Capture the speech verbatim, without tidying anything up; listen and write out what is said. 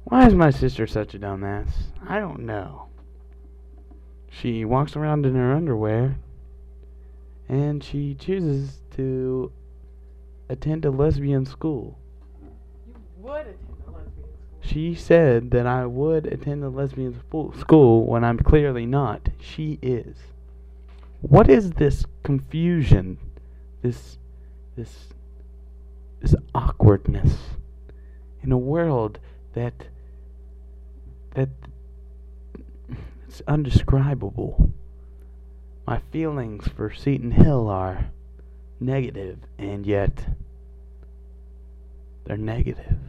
Why is my sister such a dumbass? I don't know. She walks around in her underwear, and she chooses to attend a lesbian school. You would attend a lesbian school. She said that I would attend a lesbian school when I'm clearly not. She is. What is this confusion? This, this, this awkwardness in a world that that it's undescribable. My feelings for Seton Hill are negative, and yet they're negative.